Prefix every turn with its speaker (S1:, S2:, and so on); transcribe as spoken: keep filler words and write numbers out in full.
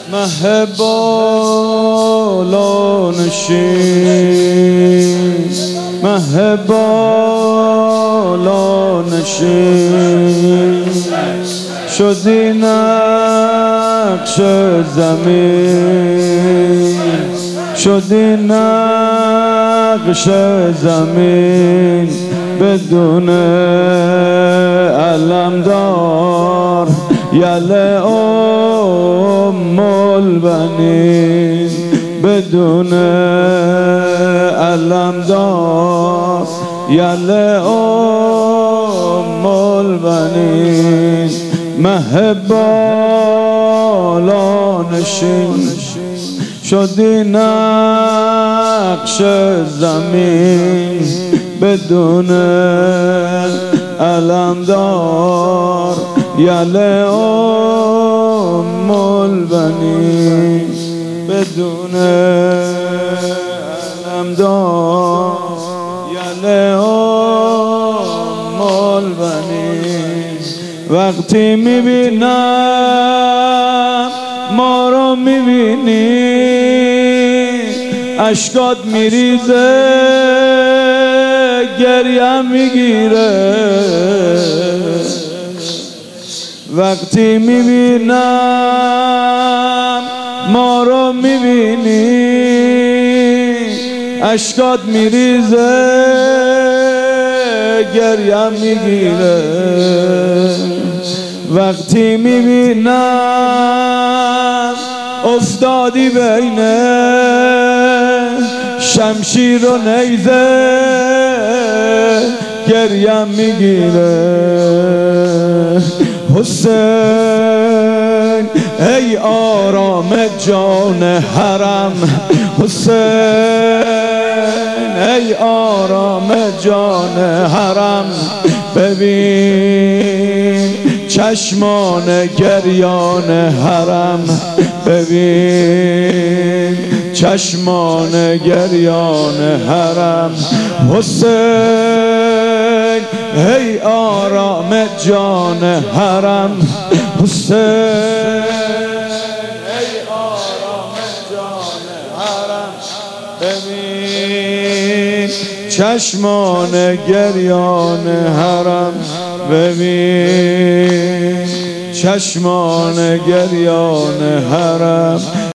S1: مه بالا نشین، مه بالا نشین، شدی نقش زمین، شدی نقش زمین، بدون علمدار یله ام البنین، بدون علمدار یله ام البنین، مه بالا نشین، شدی نقش زمین، بدون علمدار یله ام البنین، بدون علمدار یله ام البنین. وقتی میبینم ما رو میبینی، اشکات میریزه گریم میگیره. وقتی میبینم ما رو میبینی، اشکات میریزه گریم میگیره. وقتی میبینم افتادی بین شمشیر و نیزه گریم میگیره. حسین ای آرام جان حرم، حسین ای آرام جان حرم، ببین چشمان گریان حرم، ببین چشمان گریان حرم. حسین ای آرام جان حرم، حسین ای آرام جان حرم، ببین چشمان گریان حرم، ببین چشمان گریان حرم.